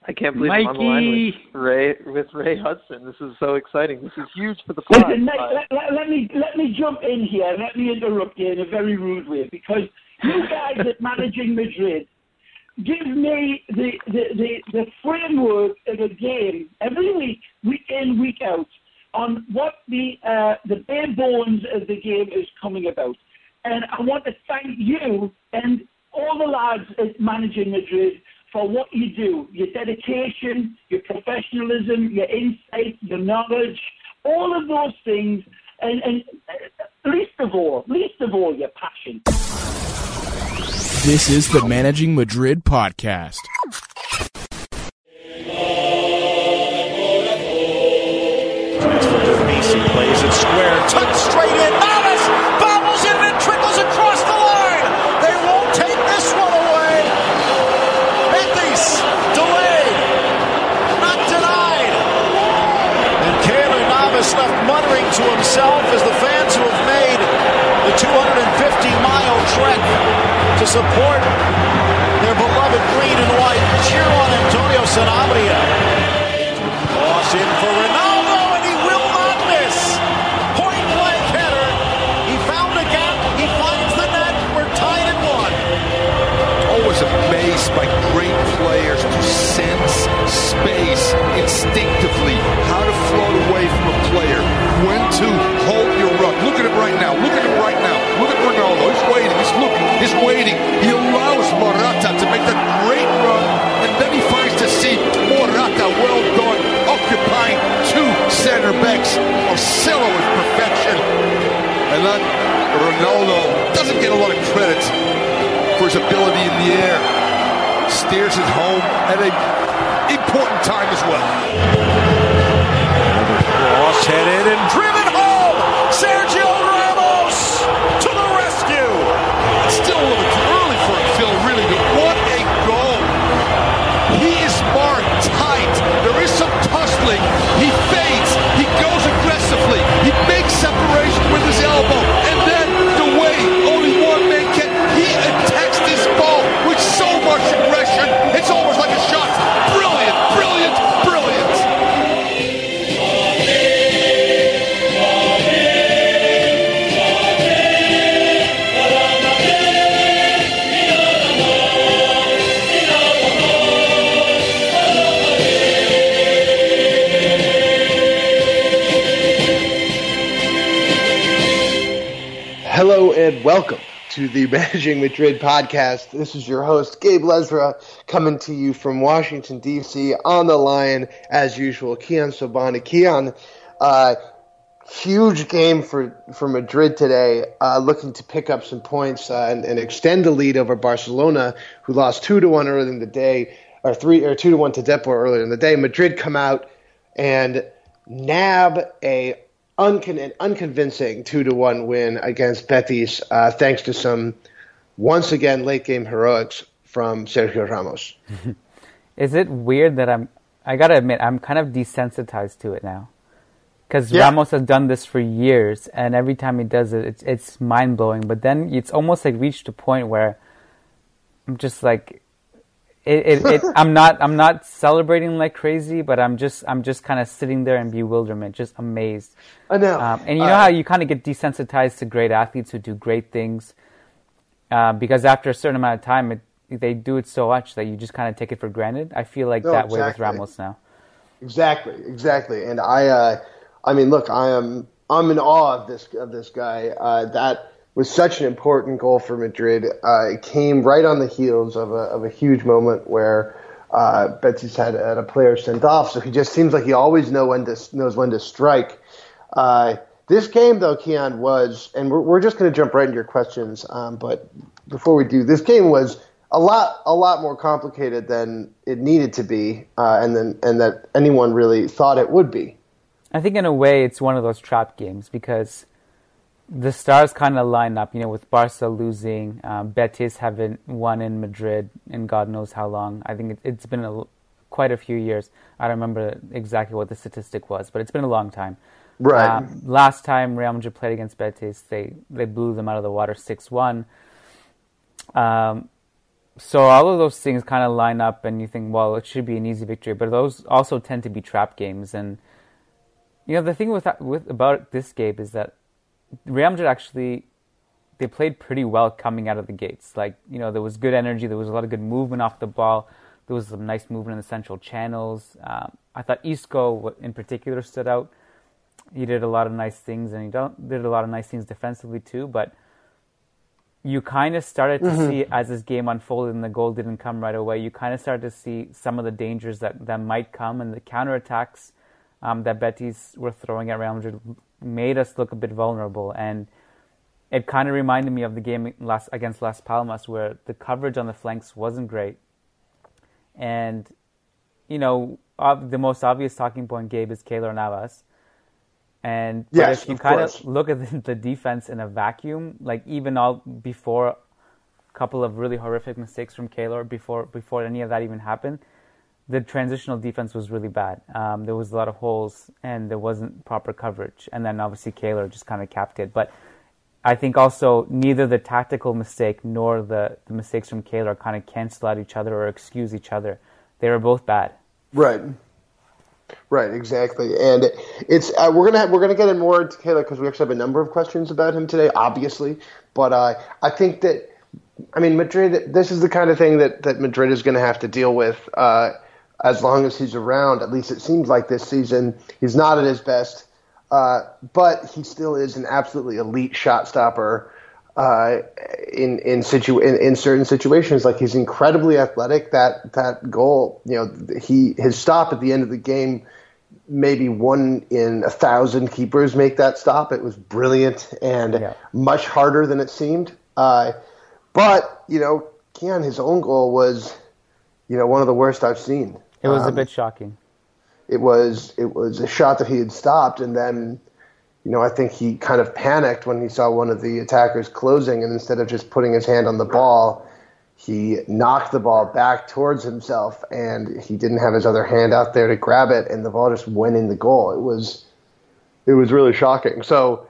I can't believe Mikey. I'm on the line with Ray Hudson. This is so exciting. This is huge for the pod. Listen, let me jump in here. Let me interrupt you in a very rude way, because you guys at Managing Madrid give me the framework of a game every week in, week out, on what the bare bones of the game is coming about. And I want to thank you and all the lads at Managing Madrid for what you do, your dedication, your professionalism, your insight, your knowledge, all of those things, and least of all, your passion. This is the Managing Madrid podcast. Transfer to Messi, plays it square, tucked straight in, Navas bobbles in and trickles across the line. They won't take this one away. Betis delayed, not denied. And Keylor Navas left muttering to himself as the fans who have made the 250-mile trek to support their beloved green and white cheer on Antonio Sanabria. Cross in for Ronaldo, and he will not miss. Point blank header. He found a gap. He finds the net. We're tied at one. Always amazed by great players to sense space instinctively, how to float away from a player, when to hold your ruck. Look at it right now. Look at it right now. Look at Ronaldo. He's waiting. He's looking. He's waiting. He allows Morata to make that great run, and then he finds to see Morata, well done, occupying two center backs. Marcelo with perfection. And then Ronaldo doesn't get a lot of credit for his ability in the air. Steers it home at an important time as well. Cross headed and driven home. Sergio Ramos to the rescue. It's still a little too early for him, Phil, really, but what a goal. He is marked tight. There is some tussling. He fades. He goes aggressively. He makes separation with his elbow. And then the way only one man can, he attacks this ball with so much aggression. It's almost like a shot. Brilliant, brilliant, brilliant. Hello and welcome to the Managing Madrid podcast. This is your host, Gabe Lesra, coming to you from Washington, D.C. On the line, as usual, Kiyan Sobhani. Kiyan, huge game for Madrid today, looking to pick up some points and extend the lead over Barcelona, who lost 2-1 earlier in the day, or 2-1 to Depor earlier in the day. Madrid come out and nab a unconvincing 2-1 win against Betis, thanks to some, once again, late game heroics from Sergio Ramos. Is it weird that I gotta admit, I'm kind of desensitized to it now? Because Ramos has done this for years, and every time he does it, it's mind-blowing. But then it's almost like reached a point where I'm just like, I'm not celebrating like crazy, but I'm just kind of sitting there in bewilderment, just amazed. I know. And you know how you kind of get desensitized to great athletes who do great things, because after a certain amount of time, they do it so much that you just kind of take it for granted. I feel like that way with Ramos now. Exactly. And I mean, look, I'm in awe of this guy. That was such an important goal for Madrid. It came right on the heels of a huge moment where Betis had a player sent off, so he just seems like he always knows when to strike. This game, though, Kiyan, was, and we're just going to jump right into your questions, but before we do, this game was a lot more complicated than it needed to be, and that anyone really thought it would be. I think in a way it's one of those trap games because the stars kind of line up, with Barca losing, Betis haven't won in Madrid in God knows how long. I think it's been quite a few years. I don't remember exactly what the statistic was, but it's been a long time. Right. Last time Real Madrid played against Betis, they blew them out of the water 6-1. So all of those things kind of line up, and you think, well, it should be an easy victory. But those also tend to be trap games. And the thing about this game is that Real Madrid actually, they played pretty well coming out of the gates. Like, there was good energy, there was a lot of good movement off the ball, there was some nice movement in the central channels. I thought Isco in particular stood out. He did a lot of nice things, and he did a lot of nice things defensively too. But you kind of started to see, as this game unfolded and the goal didn't come right away, you kind of started to see some of the dangers that might come, and the counterattacks that Betis were throwing at Real Madrid made us look a bit vulnerable. And it kind of reminded me of the game against Las Palmas, where the coverage on the flanks wasn't great. And, the most obvious talking point, Gabe, is Keylor Navas. But if you kind of look at the defense in a vacuum, like even before a couple of really horrific mistakes from Keylor, before any of that even happened, the transitional defense was really bad. There was a lot of holes, and there wasn't proper coverage. And then obviously Keylor just kind of capped it. But I think also neither the tactical mistake nor the mistakes from Keylor kind of cancel out each other or excuse each other. They were both bad. Right, exactly, and it's we're gonna get in more into Keylor because we actually have a number of questions about him today, obviously. But I think that, Madrid. This is the kind of thing that Madrid is going to have to deal with as long as he's around. At least it seems like this season he's not at his best, but he still is an absolutely elite shot stopper. In certain situations, like he's incredibly athletic. That goal, his stop at the end of the game, maybe 1 in 1,000 keepers make that stop. It was brilliant and much harder than it seemed. But Kiyan, his own goal was, one of the worst I've seen. It was a bit shocking. It was a shot that he had stopped, and then, I think he kind of panicked when he saw one of the attackers closing, and instead of just putting his hand on the ball, he knocked the ball back towards himself, and he didn't have his other hand out there to grab it, and the ball just went in the goal. It was really shocking. So,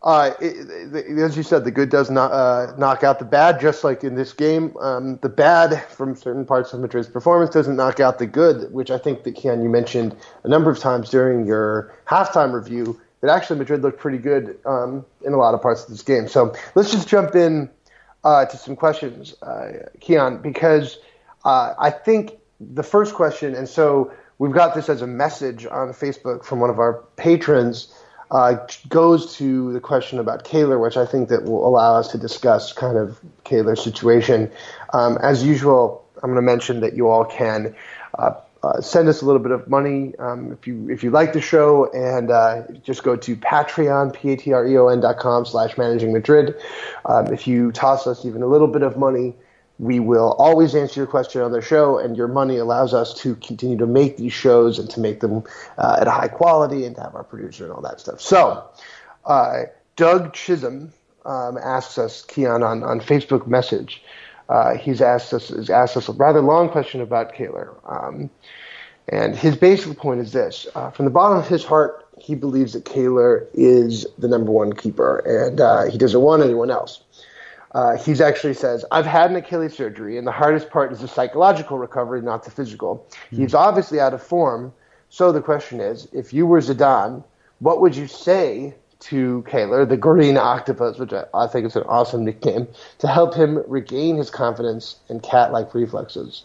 as you said, the good does not knock out the bad, just like in this game. The bad from certain parts of Madrid's performance doesn't knock out the good, which I think that, Kiyan, you mentioned a number of times during your halftime review, that actually Madrid looked pretty good in a lot of parts of this game. So let's just jump in to some questions, Kiyan, because I think the first question, and so we've got this as a message on Facebook from one of our patrons, goes to the question about Keylor, which I think that will allow us to discuss kind of Keylor's situation. As usual, I'm going to mention that you all can send us a little bit of money if you like the show, and just go to Patreon, patreon.com/managingmadrid. If you toss us even a little bit of money, we will always answer your question on the show, and your money allows us to continue to make these shows and to make them at a high quality and to have our producer and all that stuff. So, Doug Chisholm asks us, Kiyan, on Facebook message. He's asked us a rather long question about Keylor. And his basic point is this. From the bottom of his heart, he believes that Keylor is the number one keeper, and he doesn't want anyone else. He actually says, I've had an Achilles surgery, and the hardest part is the psychological recovery, not the physical. He's obviously out of form, so the question is, if you were Zidane, what would you say to Keylor, the Green Octopus, which I think is an awesome nickname, to help him regain his confidence and cat-like reflexes?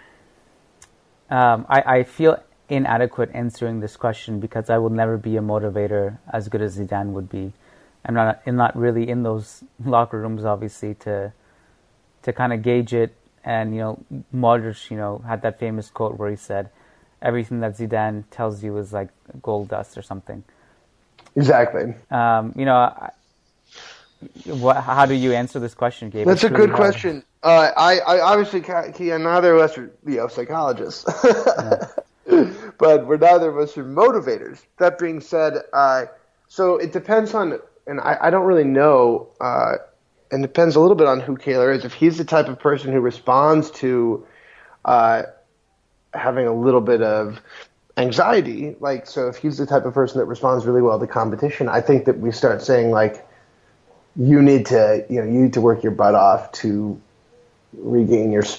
I feel inadequate answering this question because I will never be a motivator as good as Zidane would be. I'm not really in those locker rooms, obviously, to kind of gauge it. And, Modric, had that famous quote where he said, everything that Zidane tells you is like gold dust or something. Exactly. How do you answer this question, Gabe? That's a good question. I obviously, Kiyan, neither of us are psychologists, but we're neither of us are motivators. That being said, so it depends on, and I don't really know, and it depends a little bit on who Keylor is. If he's the type of person who responds to having a little bit of anxiety, so if he's the type of person that responds really well to competition, I think that we start saying, you need to work your butt off to regain your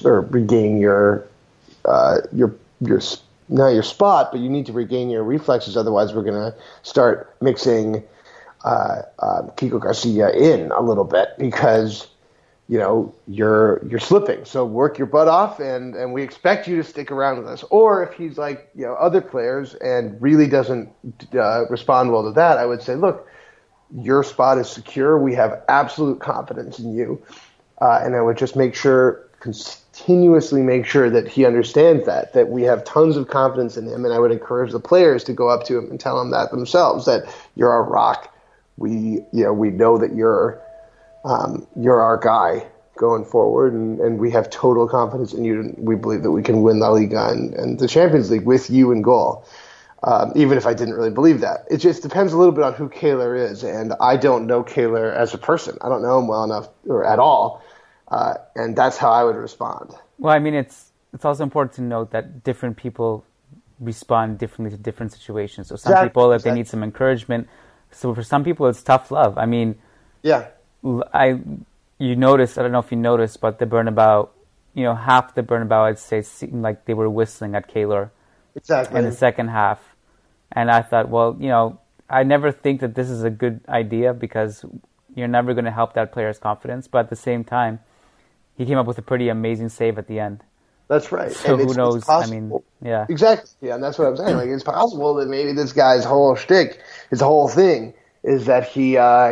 not your spot, but you need to regain your reflexes. Otherwise, we're going to start mixing Kiko Garcia in a little bit because you're slipping. So work your butt off, and we expect you to stick around with us. Or if he's like other players and really doesn't respond well to that, I would say, look, your spot is secure. We have absolute confidence in you, and I would just continuously make sure that he understands that we have tons of confidence in him, and I would encourage the players to go up to him and tell him that themselves, that you're our rock. We know that you're our guy going forward, and we have total confidence in you. We believe that we can win La Liga and the Champions League with you in goal. Even if I didn't really believe that. It just depends a little bit on who Kaylor is, and I don't know Kaylor as a person. I don't know him well enough or at all, and that's how I would respond. Well, I mean, it's also important to note that different people respond differently to different situations. So some people, if they need some encouragement, so for some people it's tough love. I mean, I don't know if you noticed, but the Bernabeu, half the Bernabeu, I'd say, seemed like they were whistling at Kaylor. Exactly. In the second half. And I thought, well, I never think that this is a good idea because you're never going to help that player's confidence. But at the same time, he came up with a pretty amazing save at the end. That's right. So and who knows? It's possible. I mean, yeah. Exactly. Yeah, and that's what I'm saying. Like, it's possible that maybe this guy's whole shtick, his whole thing, is that he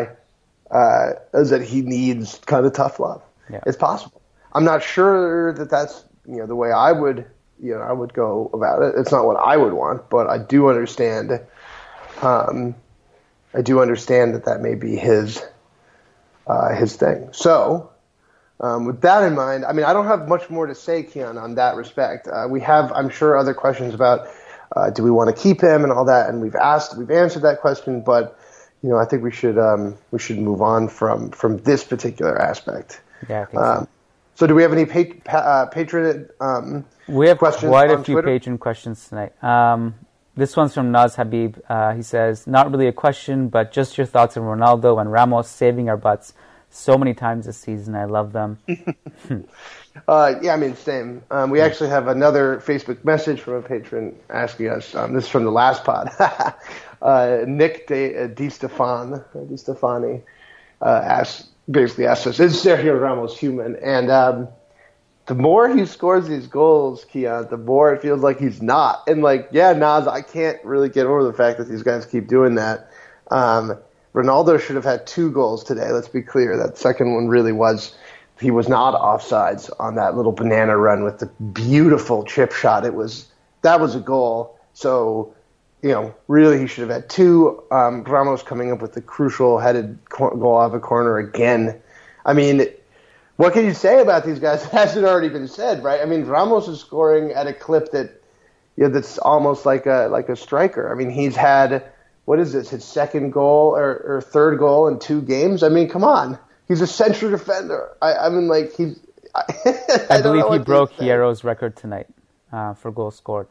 needs kind of tough love. Yeah. It's possible. I'm not sure that that's the way I would go about it. It's not what I would want, but I do understand. That may be his thing. So, with that in mind, I mean, I don't have much more to say, Kiyan, on that respect. We have, I'm sure, other questions about do we want to keep him and all that, and we've answered that question, but I think we should move on from this particular aspect. Yeah, I think so. So do we have any patron we have questions quite a on few Twitter? patron questions tonight. This one's from Naz Habib. He says, not really a question, but just your thoughts on Ronaldo and Ramos saving our butts so many times this season. I love them. Yeah, I mean, same. We actually have another Facebook message from a patron asking us. This is from the last pod. Nick Di Stefani basically asked us, is Sergio Ramos human? And the more he scores these goals, Kiyan, the more it feels like he's not. And Naz, I can't really get over the fact that these guys keep doing that. Ronaldo should have had 2 goals today. Let's be clear. That second one really was, he was not offsides on that little banana run with the beautiful chip shot. That was a goal. So, really he should have had 2. Ramos coming up with the crucial headed goal out of a corner again. I mean, what can you say about these guys that hasn't already been said, right? I mean, Ramos is scoring at a clip that's almost like a striker. I mean, he's had, what is this, his second goal or third goal in 2 games? I mean, come on. He's a central defender. I believe he broke Hierro's record tonight for goals scored.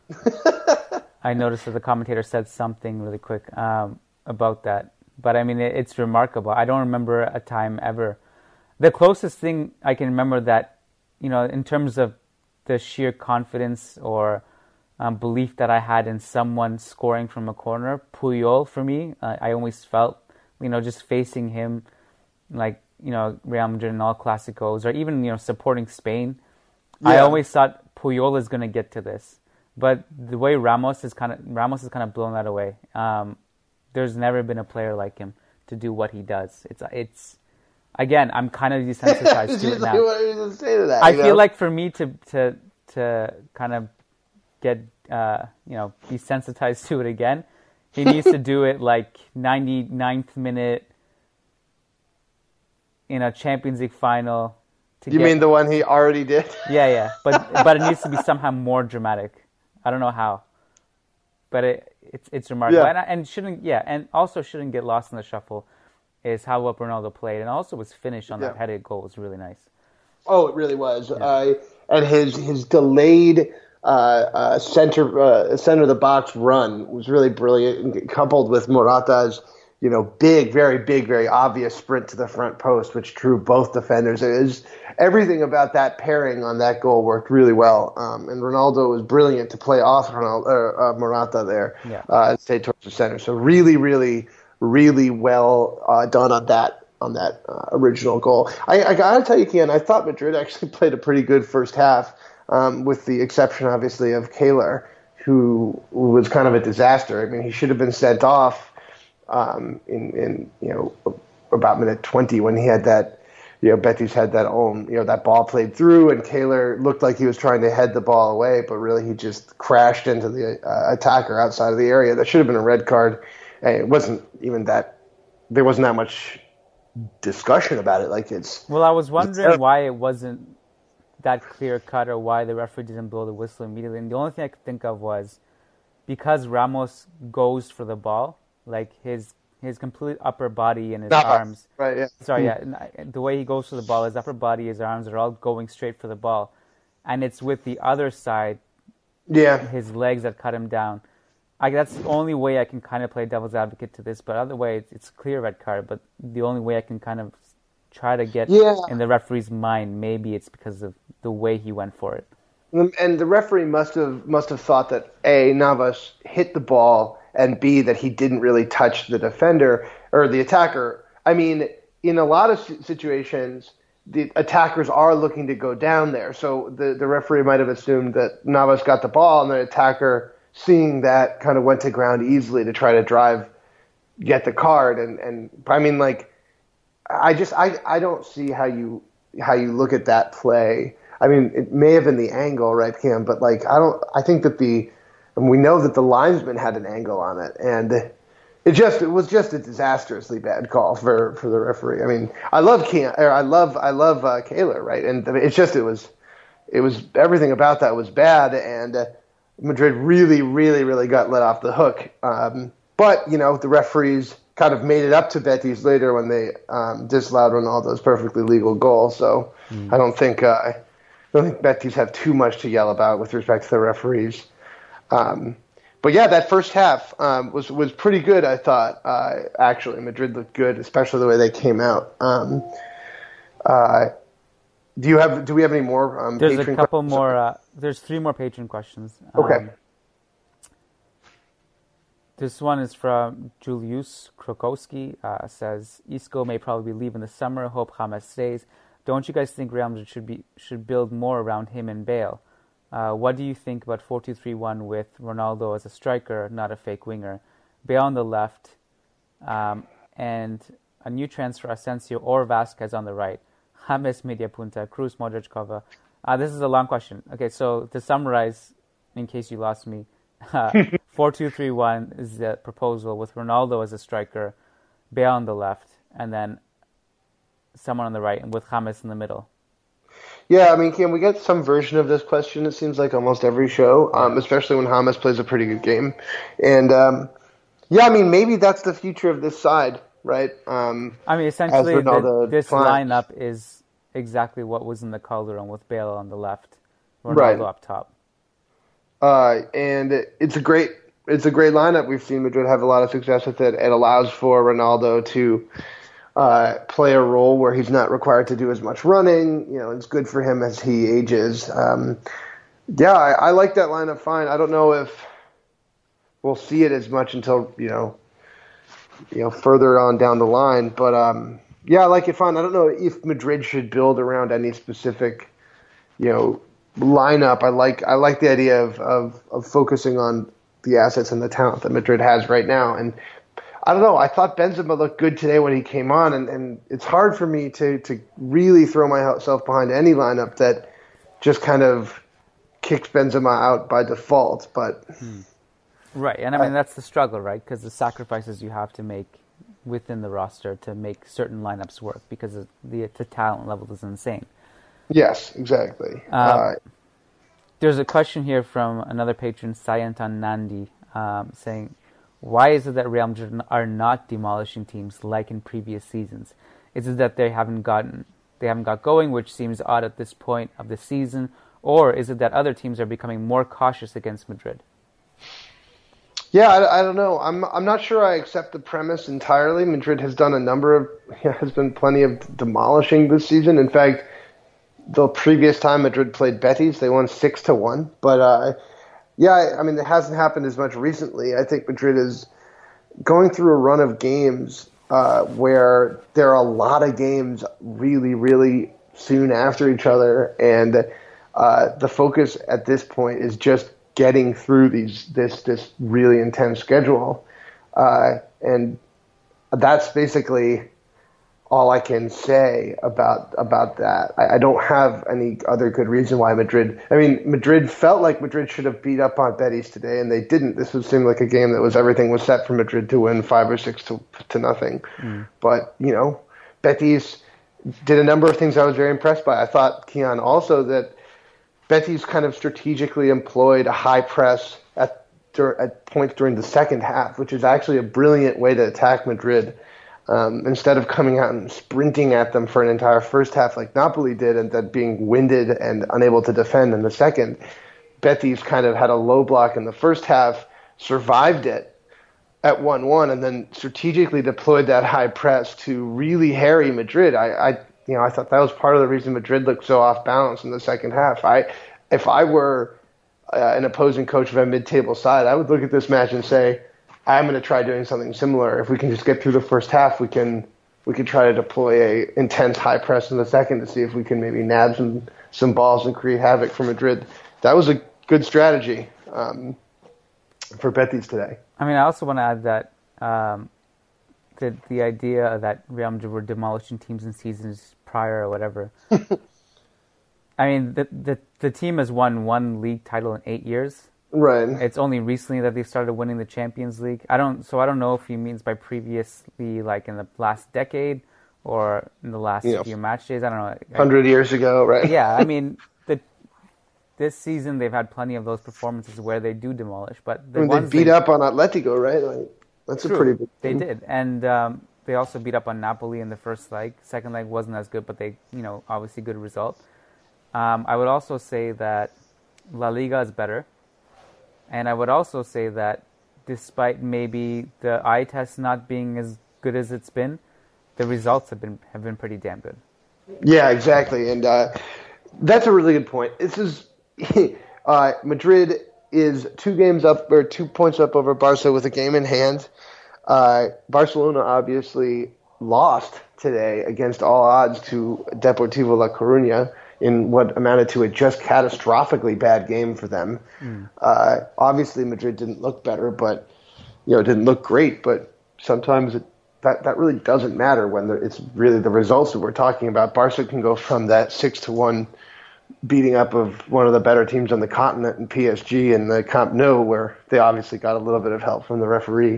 I noticed that the commentator said something really quick about that. But, I mean, it's remarkable. I don't remember a time ever. The closest thing I can remember that, in terms of the sheer confidence or belief that I had in someone scoring from a corner, Puyol for me, I always felt, just facing him, Real Madrid in all Clásicos, or even, supporting Spain, yeah. I always thought Puyol is going to get to this. But the way Ramos has kind of blown that away. There's never been a player like him to do what he does. It's again, I'm kind of desensitized to it now. I feel like for me to kind of get desensitized to it again, he needs to do it 99th minute in a Champions League final. You mean the one he already did? Yeah. But it needs to be somehow more dramatic. I don't know how, but it's remarkable, yeah. and also shouldn't get lost in the shuffle is how well Ronaldo played, and also his finish on that headed goal was really nice. Oh, it really was, and his delayed center of the box run was really brilliant, coupled with Morata's big, very big, very obvious sprint to the front post, which drew both defenders. It was everything about that pairing on that goal worked really well. And Ronaldo was brilliant to play off Morata there, stay towards the center. So really, really, really well done on that original goal. I gotta tell you, Kian, I thought Madrid actually played a pretty good first half, with the exception, obviously, of Kehler, who was kind of a disaster. I mean, he should have been sent off in about minute 20 when he had that, Betis had that ball played through, and Kehler looked like he was trying to head the ball away, but really he just crashed into the attacker outside of the area. That should have been a red card. And it wasn't even that. There wasn't that much discussion about it. Well, I was wondering why it wasn't that clear cut, or why the referee didn't blow the whistle immediately. And the only thing I could think of was because Ramos goes for the ball, like his complete upper body and his arms. Right. Yeah. Sorry. Yeah. The way he goes for the ball, his upper body, his arms are all going straight for the ball, and it's with the other side. Yeah. His legs that cut him down. That's the only way I can kind of play devil's advocate to this, but other way it's clear red card. But the only way I can kind of try to get in the referee's mind, maybe it's because of the way he went for it. And the referee must have thought that A, Navas hit the ball, and B, that he didn't really touch the defender or the attacker. I mean, in a lot of situations, the attackers are looking to go down there. So the referee might have assumed that Navas got the ball, and the attacker, seeing that, kind of went to ground easily to try to get the card. And I mean, I don't see how you look at that play. I mean, it may have been the angle, right, Cam? But I think that and we know that the linesman had an angle on it, and it was just a disastrously bad call for the referee. I mean, I love Kehler, right? And it was everything about that was bad, and Madrid really, really, really got let off the hook. But the referees kind of made it up to Betis later when they disallowed Ronaldo's perfectly legal goal. So I don't think Betis have too much to yell about with respect to the referees. But yeah, that first half was pretty good, I thought. Actually, Madrid looked good, especially the way they came out. Do we have any more? There's a couple more. There's 3 more patron questions. Okay. This one is from Julius Krokowski. Says Isco may probably leave in the summer. Hope James stays. Don't you guys think Real Madrid should build more around him and Bale? What do you think about 4-2-3-1 with Ronaldo as a striker, not a fake winger? Bale on the left, and a new transfer, Asensio or Vasquez on the right. James media punta, Cruz, Modric, Kova. This is a long question. Okay, so to summarize, in case you lost me, 4-2-3-1 is the proposal with Ronaldo as a striker, Bale on the left, and then someone on the right, and with James in the middle. Yeah, I mean, can we get some version of this question? It seems like almost every show, especially when James plays a pretty good game. And, I mean, maybe that's the future of this side, right? I mean, essentially, this lineup is exactly what was in the Calderon with Bale on the left, Ronaldo up top. And it's a great lineup. We've seen Madrid have a lot of success with it. It allows for Ronaldo to play a role where he's not required to do as much running. It's good for him as he ages. I like that lineup fine. I don't know if we'll see it as much until further on down the line. But I like it fine. I don't know if Madrid should build around any specific lineup. I like the idea of focusing on the assets and the talent that Madrid has right now. And I don't know. I thought Benzema looked good today when he came on, and it's hard for me to really throw myself behind any lineup that just kind of kicks Benzema out by default. But right, and I mean that's the struggle, right? Because the sacrifices you have to make within the roster to make certain lineups work, because the talent level is insane. Yes, exactly. There's a question here from another patron, Sayantan Nandi, saying, why is it that Real Madrid are not demolishing teams like in previous seasons? Is it that they haven't got going, which seems odd at this point of the season, or is it that other teams are becoming more cautious against Madrid? Yeah, I don't know. I'm not sure I accept the premise entirely. Madrid has done has been plenty of demolishing this season. In fact, the previous time Madrid played Betis, they won 6-1. But yeah, I mean, it hasn't happened as much recently. I think Madrid is going through a run of games where there are a lot of games really, really soon after each other, and the focus at this point is just getting through this really intense schedule, and that's basically all I can say about that. I don't have any other good reason why Madrid felt like Madrid should have beat up on Betis today, and they didn't. This would seem like a game that everything was set for Madrid to win 5 or 6 to nothing. But Betis did a number of things I was very impressed by. I thought, Keon, also that Betis kind of strategically employed a high press at points during the second half, which is actually a brilliant way to attack Madrid. Instead of coming out and sprinting at them for an entire first half like Napoli did and then being winded and unable to defend in the second, Betis kind of had a low block in the first half, survived it at 1-1, and then strategically deployed that high press to really harry Madrid. I thought that was part of the reason Madrid looked so off balance in the second half. If I were an opposing coach of a mid-table side, I would look at this match and say, I'm going to try doing something similar. If we can just get through the first half, we can try to deploy a intense high press in the second to see if we can maybe nab some balls and create havoc for Madrid. That was a good strategy for Betis today. I mean, I also want to add that the idea that Real Madrid were demolishing teams in seasons prior or whatever. I mean, the team has won one league title in 8 years. Right. It's only recently that they've started winning the Champions League. I don't know if he means by previously, like in the last decade or in the last few match days. I don't know. 100 years ago, right? Yeah, I mean, this season they've had plenty of those performances where they do demolish. But they beat up on Atletico, right? Like, that's true. A pretty big team. They did, and They also beat up on Napoli in the first leg. Second leg wasn't as good, but they, obviously good result. I would also say that La Liga is better. And I would also say that despite maybe the eye test not being as good as it's been, the results have been pretty damn good. Yeah, exactly. And that's a really good point. This is Madrid is 2 games up or 2 points up over Barca with a game in hand. Barcelona obviously lost today against all odds to Deportivo La Coruña in what amounted to a just catastrophically bad game for them. Obviously, Madrid didn't look better, but it didn't look great. But sometimes that really doesn't matter when it's really the results that we're talking about. Barca can go from that 6-1 beating up of one of the better teams on the continent in PSG and the Camp Nou, where they obviously got a little bit of help from the referee.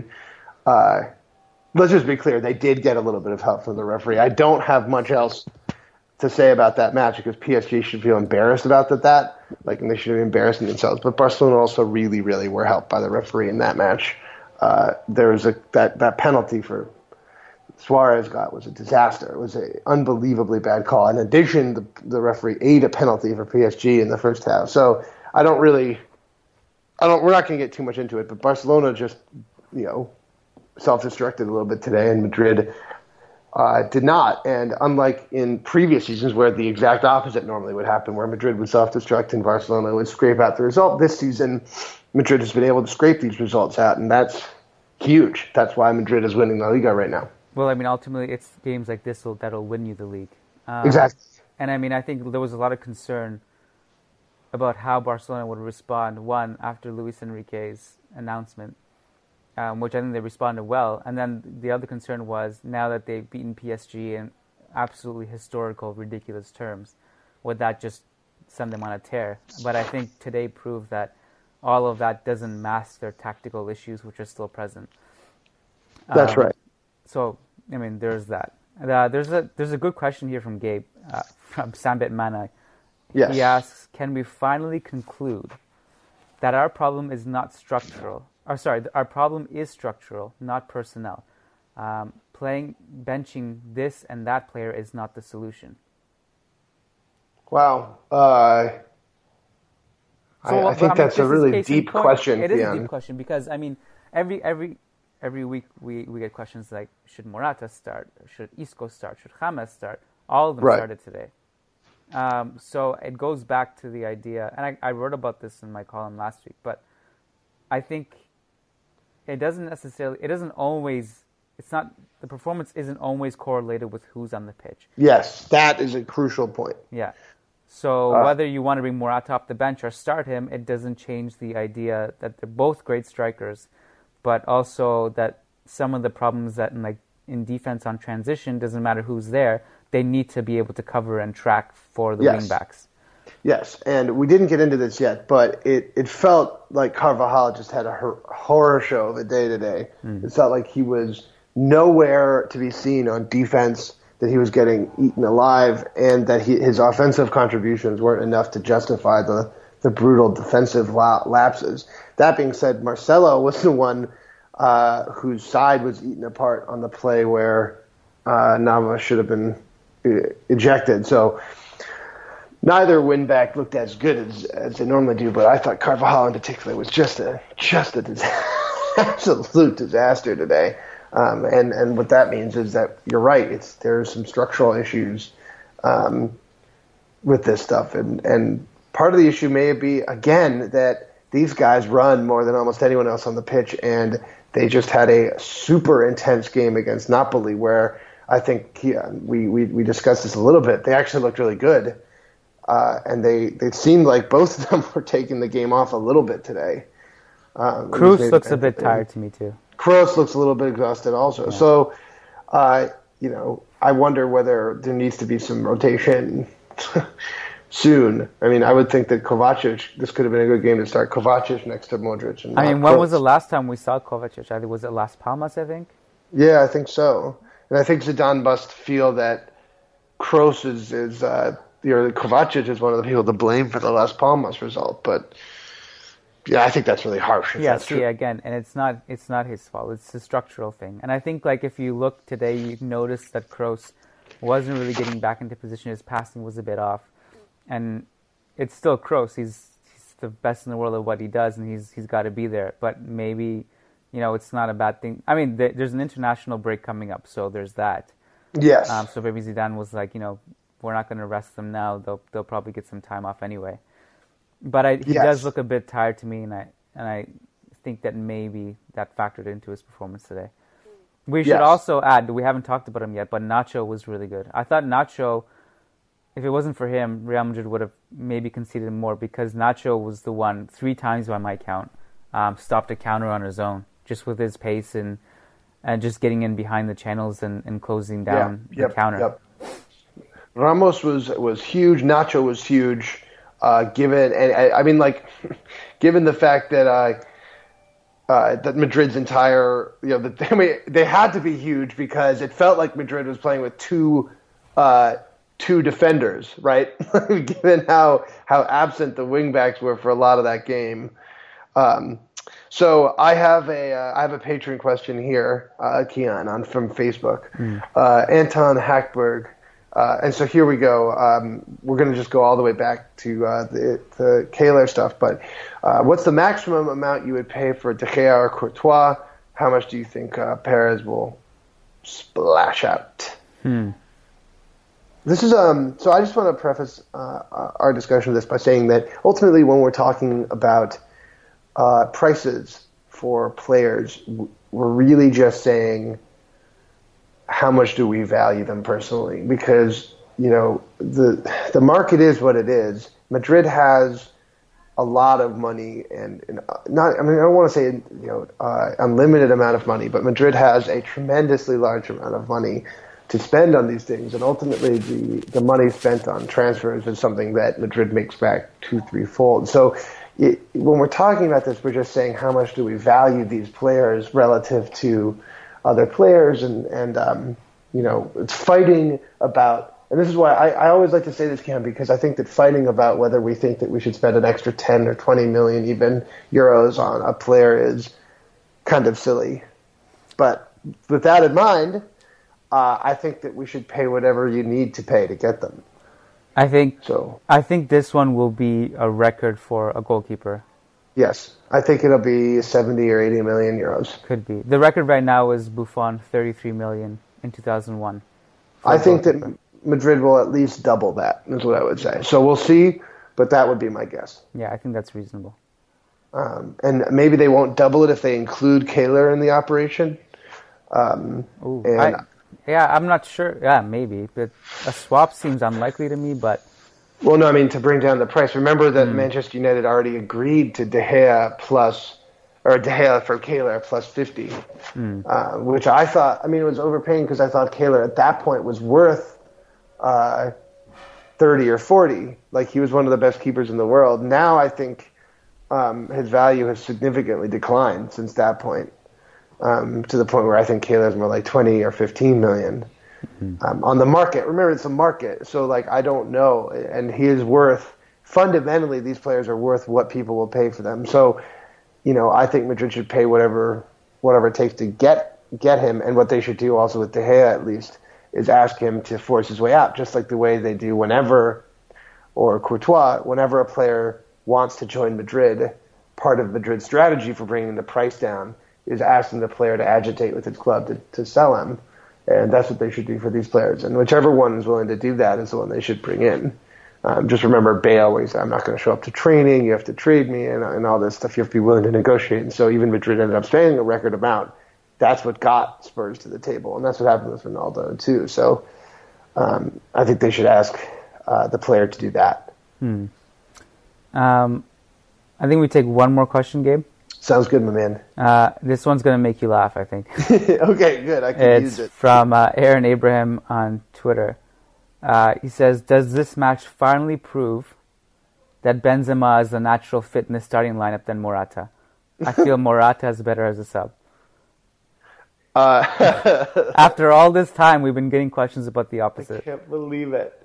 Let's just be clear, they did get a little bit of help from the referee. I don't have much else to say about that match because PSG should feel embarrassed about that. And they should be embarrassing themselves. But Barcelona also really, really were helped by the referee in that match. There was that penalty for Suarez was a disaster. It was an unbelievably bad call. In addition, the referee ate a penalty for PSG in the first half. So we're not going to get too much into it, but Barcelona just, self-destructed a little bit today, and Madrid did not. And unlike in previous seasons where the exact opposite normally would happen, where Madrid would self-destruct and Barcelona would scrape out the result, this season Madrid has been able to scrape these results out, and that's huge. That's why Madrid is winning La Liga right now. Well, ultimately it's games like this that'll win you the league. Exactly. And I think there was a lot of concern about how Barcelona would respond, one, after Luis Enrique's announcement, which I think they responded well. And then the other concern was, now that they've beaten PSG in absolutely historical, ridiculous terms, would that just send them on a tear? But I think today proved that all of that doesn't mask their tactical issues, which are still present. That's right. So, there's that. There's a good question here from Gabe, from Sambit Mana. Yes. He asks, can we finally conclude that our problem is not structural? Our problem is structural, not personnel. Benching this and that player is not the solution. Wow. I think that's a really deep question. It is a deep question because, every week we get questions like, should Morata start? Should Isco start? Should James start? All of them started today. So it goes back to the idea, and I wrote about this in my column last week, but I think the performance isn't always correlated with who's on the pitch. Yes, that is a crucial point. Yeah. So whether you want to bring Morata off the bench or start him, it doesn't change the idea that they're both great strikers, but also that some of the problems that in defense on transition, doesn't matter who's there, they need to be able to cover and track for the wing-backs. Yes, and we didn't get into this yet, but it felt like Carvajal just had a horror show of a day today. It felt like he was nowhere to be seen on defense, that he was getting eaten alive, and that his offensive contributions weren't enough to justify the brutal defensive lapses. That being said, Marcelo was the one whose side was eaten apart on the play where Navas should have been ejected. So neither wing-back looked as good as they normally do, but I thought Carvajal in particular was just a absolute disaster today. And what that means is that you're right. There's some structural issues with this stuff, and part of the issue may be again that these guys run more than almost anyone else on the pitch, and they just had a super intense game against Napoli, where I think we discussed this a little bit. They actually looked really good, and they seemed like both of them were taking the game off a little bit today. Kroos looks a bit tired to me too. Kroos looks a little bit exhausted also. Yeah. So, I wonder whether there needs to be some rotation soon. I mean, I would think that Kovacic, this could have been a good game to start Kovacic next to Modric. And when was the last time we saw Kovacic? I think was it Las Palmas, I think? Yeah, I think so. And I think Zidane must feel that Kroos Kovacic is one of the people to blame for the Las Palmas result, but yeah, I think that's really harsh. Again, and it's not his fault. It's a structural thing. And I think if you look today, you notice that Kroos wasn't really getting back into position. His passing was a bit off, and it's still Kroos. He's the best in the world at what he does, and he's got to be there. But maybe it's not a bad thing. I mean, there's an international break coming up, so there's that. Yes. So maybe Zidane was like, we're not going to rest them now. They'll probably get some time off anyway. But he does look a bit tired to me, and I think that maybe that factored into his performance today. We should also add, we haven't talked about him yet, but Nacho was really good. I thought Nacho, if it wasn't for him, Real Madrid would have maybe conceded more, because Nacho was the one, 3 times by my count, stopped a counter on his own, just with his pace and just getting in behind the channels and closing down the counter. Yep. Ramos was huge. Nacho was huge. Given the fact that that Madrid's entire, they had to be huge because it felt like Madrid was playing with two defenders, right? Given how absent the wingbacks were for a lot of that game. So I have a Patreon question here, Kian, from Facebook. Anton Hackberg. And so here we go. We're going to just go all the way back to the Kehler stuff. But what's the maximum amount you would pay for De Gea or Courtois? How much do you think Perez will splash out? This is so I just want to preface our discussion of this by saying that ultimately when we're talking about prices for players, we're really just saying how much do we value them personally? Because, the market is what it is. Madrid has a lot of money I don't want to say, unlimited amount of money, but Madrid has a tremendously large amount of money to spend on these things. And ultimately the money spent on transfers is something that Madrid makes back 2-3-fold. So when we're talking about this, we're just saying how much do we value these players relative to other players, and it's fighting about, and this is why I always like to say this, Cam, because I think that fighting about whether we think that we should spend an extra 10 or 20 million even euros on a player is kind of silly. But with that in mind, I think that we should pay whatever you need to pay to get them. I think this one will be a record for a goalkeeper. Yes, I think it'll be 70 or 80 million euros. Could be. The record right now is Buffon, 33 million in 2001. I think that Madrid will at least double that, is what I would say. So we'll see, but that would be my guess. Yeah, I think that's reasonable. And maybe they won't double it if they include Kaler in the operation. I'm not sure. Yeah, maybe. But a swap seems unlikely to me, but... Well, no, I mean, to bring down the price. Remember that Manchester United already agreed to De Gea for Kaler plus 50, which I thought, it was overpaying because I thought Kaler at that point was worth 30 or 40. Like, he was one of the best keepers in the world. Now I think his value has significantly declined since that point, to the point where I think Kaler is more like 20 or 15 million. On the market. Remember, it's a market, so I don't know. And he is worth, fundamentally, these players are worth what people will pay for them. So, I think Madrid should pay whatever it takes to get him. And what they should do also with De Gea, at least, is ask him to force his way out, just like the way they do or Courtois, whenever a player wants to join Madrid. Part of Madrid's strategy for bringing the price down is asking the player to agitate with his club to sell him. And that's what they should do for these players. And whichever one is willing to do that is the one they should bring in. Just remember Bale, where he said, I'm not going to show up to training, you have to trade me, and all this stuff. You have to be willing to negotiate. And so even Madrid ended up spending a record amount. That's what got Spurs to the table. And that's what happened with Ronaldo, too. So I think they should ask the player to do that. I think we take one more question, Gabe. Sounds good, my man. This one's going to make you laugh, I think. Okay, good. I can use it. It's from Aaron Abraham on Twitter. He says, does this match finally prove that Benzema is a natural fit in the starting lineup than Morata? I feel Morata is better as a sub. After all this time, we've been getting questions about the opposite. I can't believe it.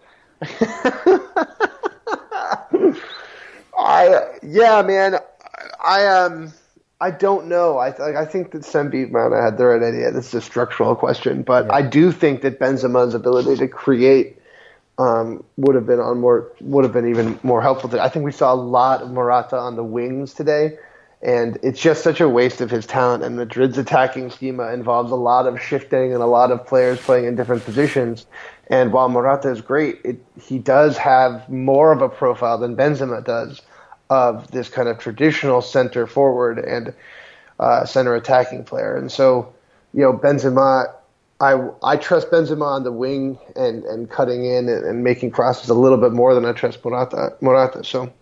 I don't know. I think that Sandeep Mauna had the right idea. This is a structural question, but I do think that Benzema's ability to create would have been even more helpful. I think we saw a lot of Morata on the wings today, and it's just such a waste of his talent. And Madrid's attacking schema involves a lot of shifting and a lot of players playing in different positions. And while Morata is great, he does have more of a profile than Benzema does of this kind of traditional center forward and center attacking player. And so, Benzema, I trust Benzema on the wing and cutting in and making crosses a little bit more than I trust Morata. So,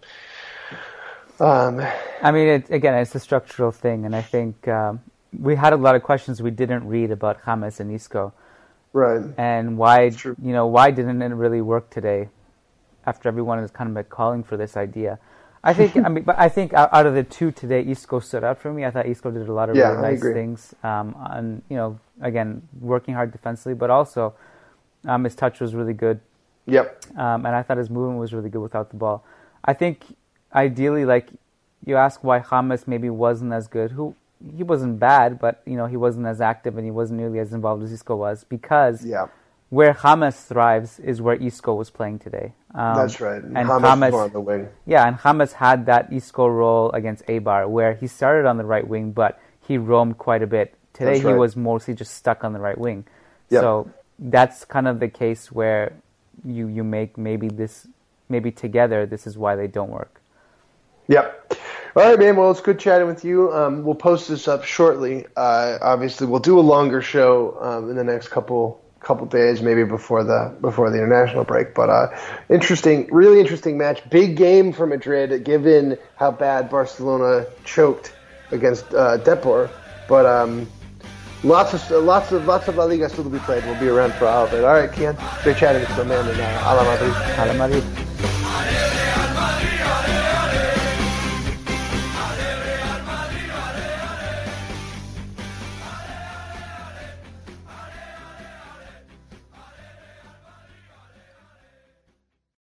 it's a structural thing, and I think we had a lot of questions we didn't read about James and Isco, right? And why didn't it really work today? After everyone is kind of calling for this idea. I think out of the two today, Isco stood out for me. I thought Isco did a lot of really nice things. Again, working hard defensively, but also his touch was really good. Yep. And I thought his movement was really good without the ball. I think ideally, you ask why James maybe wasn't as good. He wasn't bad, but he wasn't as active and he wasn't nearly as involved as Isco was, because where James thrives is where Isco was playing today. That's right. And James was more on the wing. Yeah, and James had that Isco role against Eibar, where he started on the right wing, but he roamed quite a bit. Today he was mostly just stuck on the right wing. Yep. So that's kind of the case where you make maybe together this is why they don't work. Yep. All right, man. Well, it's good chatting with you. We'll post this up shortly. Obviously, we'll do a longer show in the next couple days, maybe before the international break. But really interesting match. Big game for Madrid, given how bad Barcelona choked against Depor. But lots of La Liga still to be played. We'll be around for all of it. All right, Kian. Great chatting with you, man. And Hala Madrid. Hala Madrid.